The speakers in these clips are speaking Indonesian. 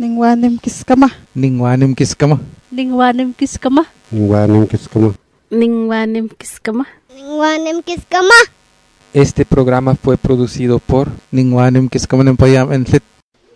Ningwanim kiskama. Ningwanim kiskama. Ningwanim kiskama. Ningwanim kiskama. Ningwanim kiskama. Ningwanim kiskama. Este programa fue producido por Ningwanim Kiskama Nempayam en Fit.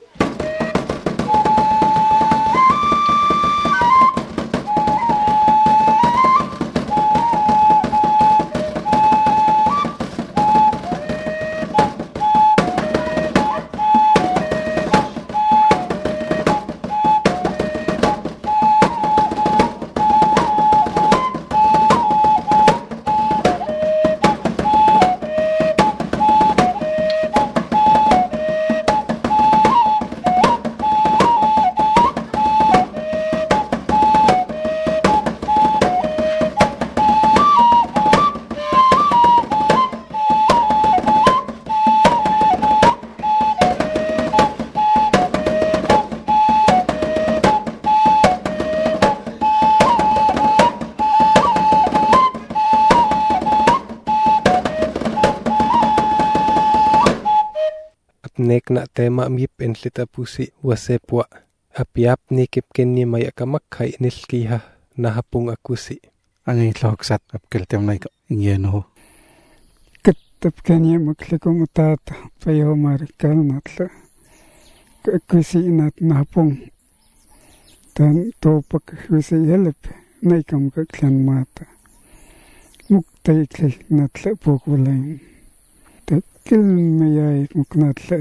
Nek na tema mip entlita pusi wasepwa apiap ni kipkenni mayakamak kai nilkiha nahapung akusi angin loksat apkeltem naik ingeno Tapkani maklikum utata payo marikal natla kusi nat nahapung tan topak kusi help naikam kaklan mata muktai kil natla pokulain takil mayay muknatla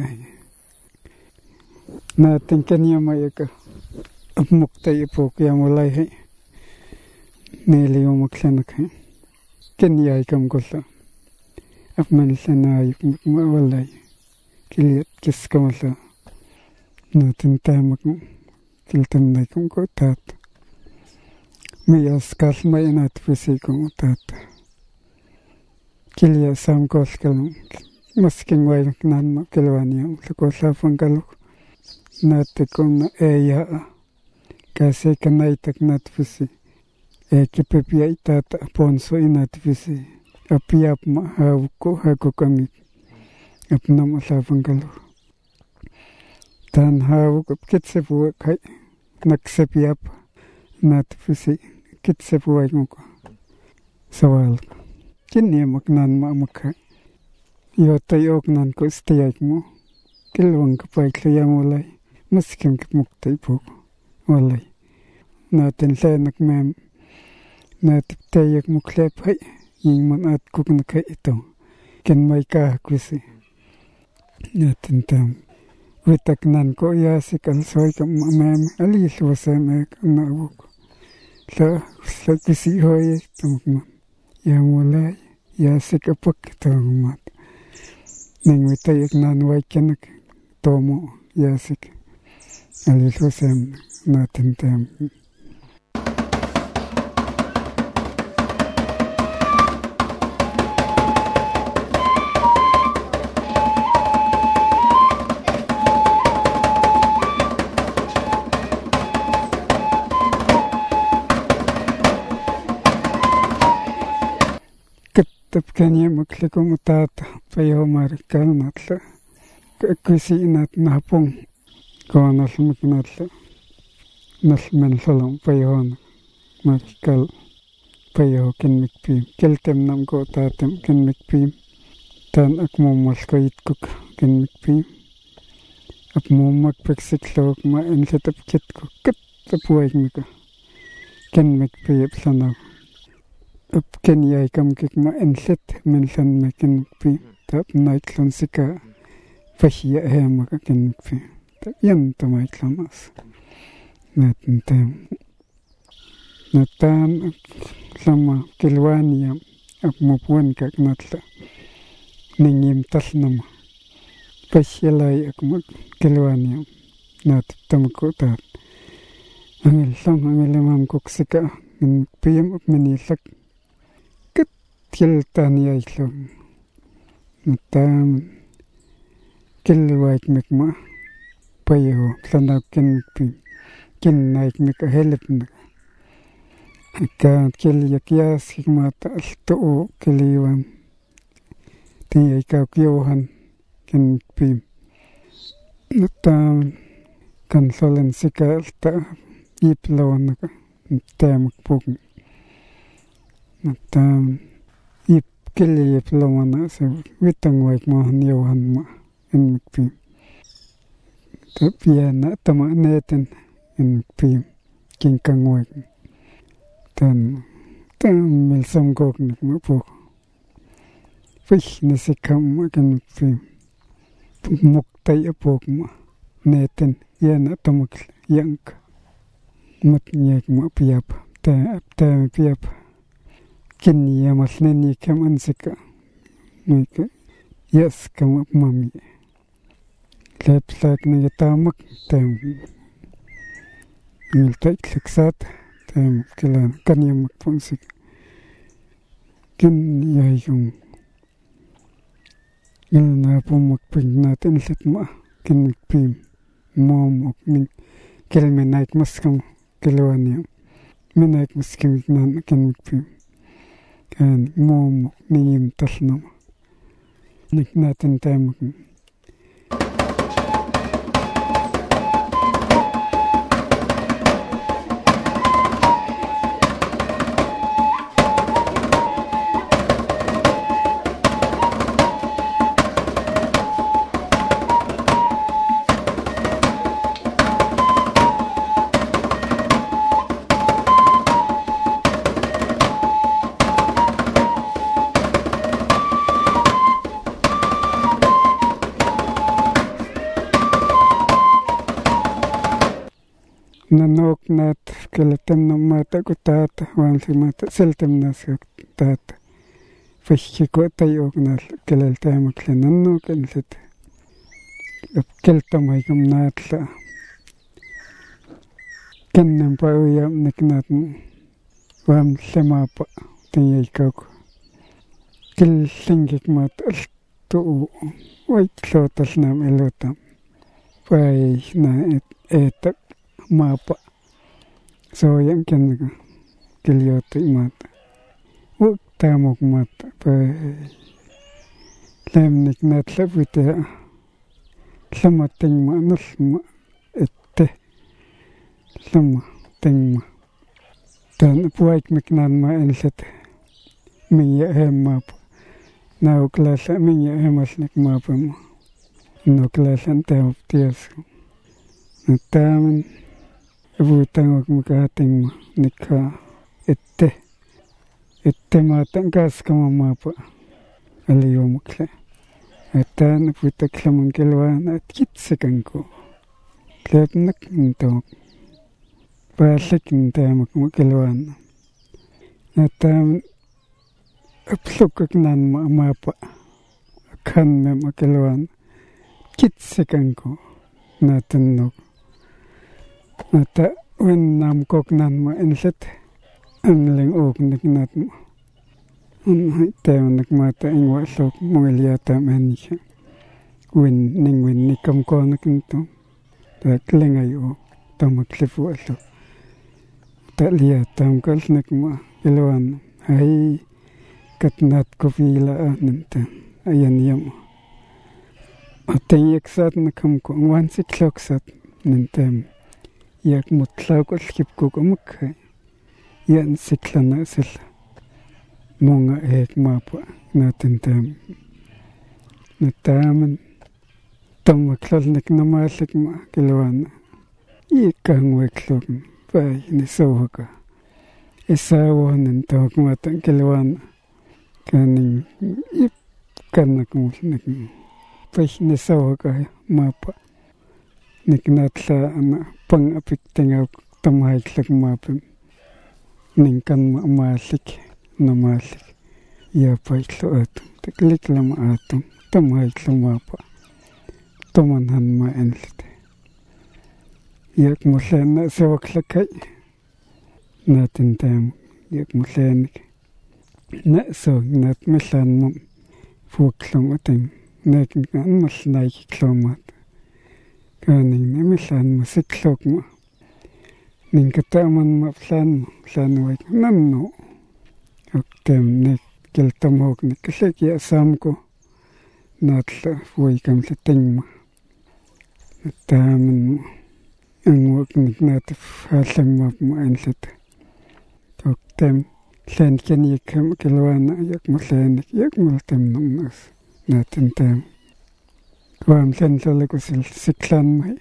natin kanya mayaka muktai pokya mulai hai niliyo maklanak hai kanya ikam kolla أفمن لنا يكمل والله كليت كسكم الله نوتن تامكم كلتن نايكم كوتات مياس كال ما ينات فيسيكم تات كليا سام كول كلم مسكين وايك نان كلوانيا لكو سافن كلوك ناتكم ايا كاسي كنايتك نات فيسي كيبيا إتات بونسو إنات فيسي apiap ma haku kami apna masafang kalu tan hawuk kitsepu kai naksepiap nat fisi kitsepu ay mo ko sawal kinni maknan ma makha yo tayok nan ko stayak mo kilwang kapay kaya mulay maskim kipmuktay po walay natin lanak mem natitayak muklep hay yung manat kuk na kay ito ken may kakusi natin tam witaknan ko yasi kalsoy kam mamam alis wasame kanawuk la kisi hoy tumma ya mulay yasi kapak tumat ning witayak nan way kenak tomo yasi alis wasame natin tam Tapkani maklikum utata payo marikal natla kusi nat nahapung ko nalmik natla nalmen salam payo marikal payo kinmikpim keltem nam ko tatem kinmikpim tan akmumol ko itkuk kinmikpim akmumak peksiklok ma enletap kitko kit tapuay mika kinmikpim sanaw ken yai kam kik ma enlet men san me ken pi tap night lon sika fashia he ma ken pi ta yan to mai klamas nat tem natan sama kelwania ap mo puan ka natla ningim tasnam fashia lai ak mo kelwania nat tam ko ta angel sang angel mam kok sika men piem ap menilak kiltani ailo natam kilwaik mikma payo tlanak kin naik mika help na ka kilyakyas hikmata alto kiliwan ti ikaw kiyohan kin pim natam kan solen sikalta iplonaka temak pugn natam ip kili iplona se witang waik mohan yohan ma enmikpi tapiana tama neten enmikpi kinkang waik tan milsam gognik ma pug fish nisikam ma enmikpi muktay apog ma neten yana tamak yank mat nyek ma piap ta piap kin yamal neni kam ansika nika yes kam mami lepslak ni tamak tem miltai kliksat tem kilan kan yamak ponsik kin yayung ilna pumak pingnatin litma kin pim mom ok min kelmenaik maskam kelwania menaik maskim nan kin pim kan mom nim tasnam niknatin tamak nanok nat keletem namata kutata wansimata seltem nasak tata fishiko tayok nal keleltamak nanok enset keltamay kam natla kennam pa uyam niknat wam semapa tiyaykauk killingik mat tu wait lotas nam elotam pai na etak mapa so yang kenga kilyote mata tamok mata pa lemnik natlapute lamating ma nusma ette lamating ma tan puaik miknan ma enset miya hemap now klasa miya hemasnik mapa mo no klasan tamop tias nataman Vutangok makating nika ette matang gas kama mapa aliyo mukle atan putak lamang kilwan at kitsakan ko klepnak ntok balik ntamak makilwan atan aplukak nan mapa akan me makilwan kitsakan ko natanok nata wen nam kok nan ma enset angling ok niknat mo hai tayo nakmata ingwa sok mongeliata manisha wen nikam ko nakinto ta klingay o tamaklifu aso ta liya tam kals nakma ilwan hai katnat ko pila nanta ayan yam atay yaksat nakam ko ngwan sikloksat nantem yak mutlaqol kipko kumukhay yan siklana sil monga ek mapa natintam nataman tamaklalnik namalik ma kilwana ikang weklog pay nisohaka isawanan tawag matang kilwana kaning ip kanak musnik pay nisohaka mapa niknatla ana pang apik tingaw tamahiklag mapim ningkan maalik namalik yapaiklo atum tiklik lama atum tamahiklo mapa tumanhan ma enlite yak mulen na sewaklakay natin tam yak mulenik na so nat milan mo fuklong ating nakin kan mas naikiklomat kaning namilan masiklog mo ning kataman maplan waik nanno oktem nek keltamok nek kiseki asam ko natla fuay kam sa tingma nataman mo angwak nat halam ma anlet tok tem len ken yekam kelwana yak malen yak multem nas natin tem kwam len lele ko siklan mai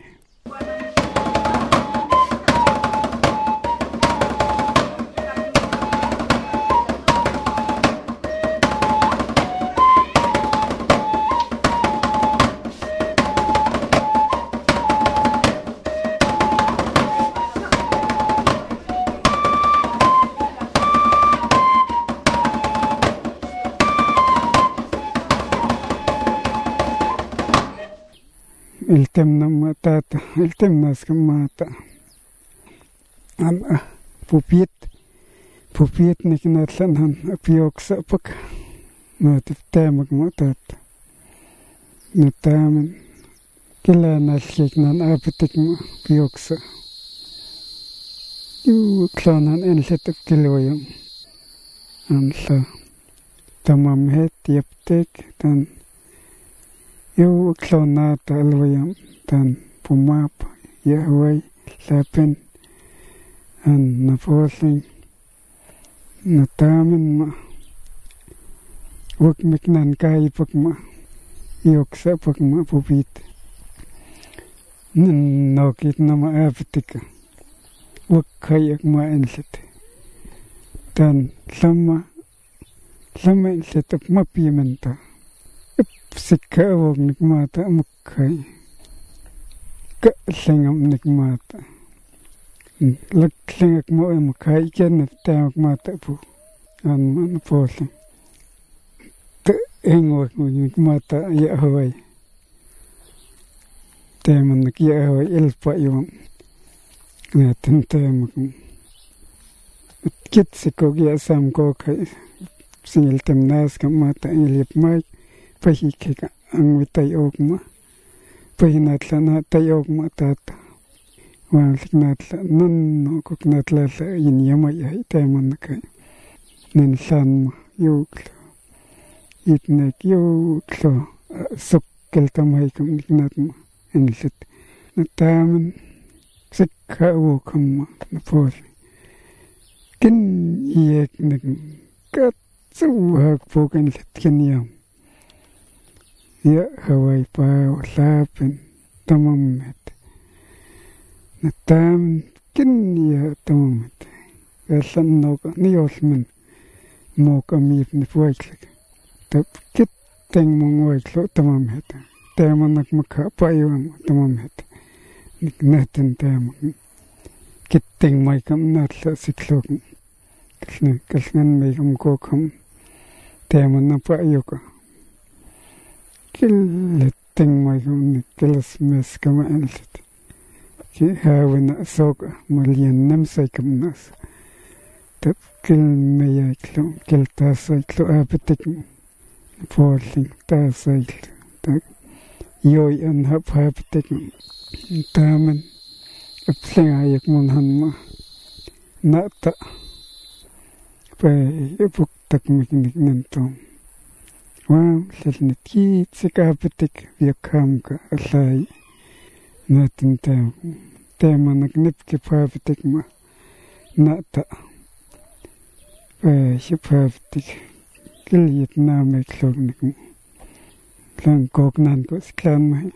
el temna matata el temnas mata am pupit niknatlan han apioksa pak mat temak matat natamen kelana skeknan apetik pioksa klanan enletep kiloyam anla tamam het yaptek tan Yo klonata alwayam tan pumap yahway lapen an naposing natamen ma wak miknan kai pakma yoksa pakma pupit nokit nama apetika wak kayak ma enset tan lama enset ma pimenta Sikka wog nikmata mukkay ka lengam nikmata lak lengak mo mukkay kennet tamak mata pu an man posing te engwak mo nikmata ya hawai teman nak ya hawai elpa yom natin tamak kit sikog ya sam ko kay singil temnas kamata ilip mai Pahikika ang mitayogma pahinatla na tayogma tata walik natla nanno kok natla la inyamay ay teman kay nansan ma yuklo itnek yuklo sukkel tamay kam niknat ma enlit nataman sikka wokam ma napoli kin iyek nek katsuhag po kanlit kinyam Ya hawai pa lapin tamamet natam kin ya tamamet gasan noka niosmen moka mip ni fuaiklik tap kit teng mongwaiklo tamamet tamanak makha payam tamamet niknatin tamak kit teng maikam natla siklok kalsnan maikam kokam tamana payoka Killetting my own kills miss come and let. She having a soak million namsakemnas. Tap kill me a kill tascycle appetite. Falling tascycle. Yoy and hap appetite. Tamen a fling I monhanma. Not by a book tak making it. Wow, let kit sikapetik viakamka alai natin tema nagnipke papetik ma nata shipapetik kilyet name klognik klan koknan ko sklan mai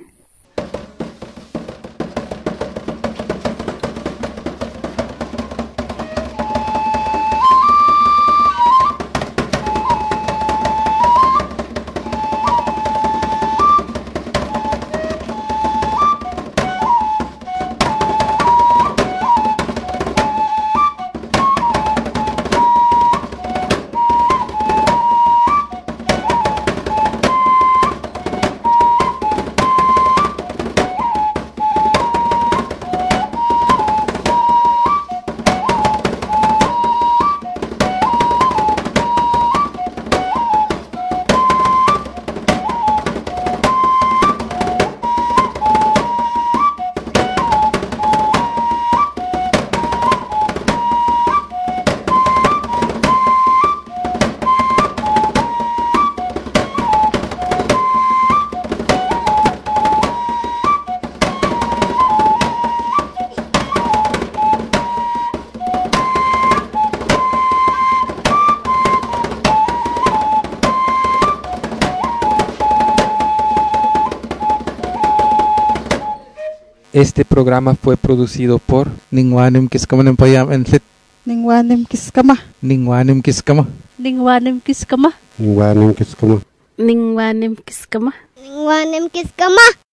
Este programa fue producido por Ningwanim Kiskama Payam Entlit. Ningwanim Kiskama. Ningwanim Kiskama. Ningwanim Kiskama. Ningwanim kiskama. Ningwanim Kiskama. Ningwanim kiskama.